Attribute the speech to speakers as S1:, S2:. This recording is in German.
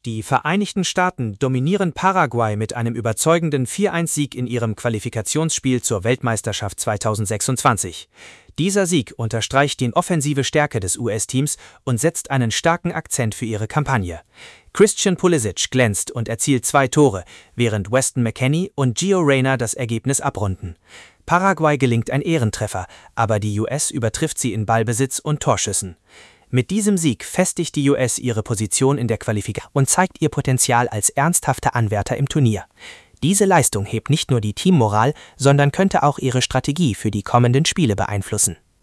S1: Die Vereinigten Staaten dominieren Paraguay mit einem überzeugenden 4:1-Sieg in ihrem Qualifikationsspiel zur Weltmeisterschaft 2026. Dieser Sieg unterstreicht die offensive Stärke des US-Teams und setzt einen starken Akzent für ihre Kampagne. Christian Pulisic glänzt und erzielt 2 Tore, während Weston McKennie und Gio Reyna das Ergebnis abrunden. Paraguay gelingt ein Ehrentreffer, aber die US übertrifft sie in Ballbesitz und Torschüssen. Mit diesem Sieg festigt die US ihre Position in der Qualifikation und zeigt ihr Potenzial als ernsthafter Anwärter im Turnier. Diese Leistung hebt nicht nur die Teammoral, sondern könnte auch ihre Strategie für die kommenden Spiele beeinflussen.